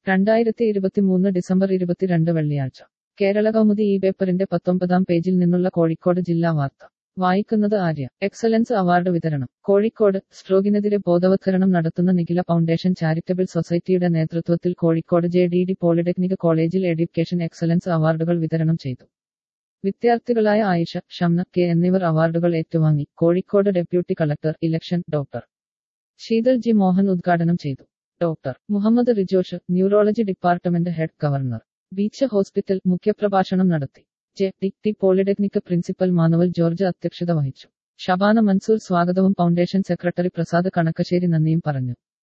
2023 December 22 വെള്ളിയാഴ്ച കേരളകൗമുദി ഈ പേപ്പറിന്റെ 19-ാം പേജിൽ നിന്നുള്ള കോഴിക്കോട് ജില്ലാ വാർത്ത വായിക്കുന്നത് ആര്യ. എക്സലൻസ് അവാർഡ് വിതരണം കോഴിക്കോട്. സ്ട്രോക്കിനെതിരെ ബോധവത്കരണം നടത്തുന്ന നിഖില ഫൗണ്ടേഷൻ ചാരിറ്റബിൾ സൊസൈറ്റിയുടെ നേതൃത്വത്തിൽ കോഴിക്കോട് JDD പോളിടെക്നിക് കോളേജിൽ എഡ്യൂക്കേഷൻ എക്സലൻസ് അവാർഡുകൾ വിതരണം ചെയ്തു. വിദ്യാർത്ഥികളായ ആയിഷ, ഷംന കെ എന്നിവർ അവാർഡുകൾ ഏറ്റുവാങ്ങി. Kozhikode deputy collector election doctor Sheethal G Mohan ഉദ്ഘാടനം ചെയ്തു. Doctor Muhammad Rijosh, neurology department head governor beach hospital മുഖ്യപ്രഭാഷണം നടത്തി. JDD polytechnic principal Manuel George അധ്യക്ഷത വഹിച്ചു. ഷബാന മൻസൂർ സ്വാഗതവും ഫൗണ്ടേഷൻ സെക്രട്ടറി പ്രസാദ് കണക്കശ്ശേരി നന്ദിയും പറഞ്ഞു.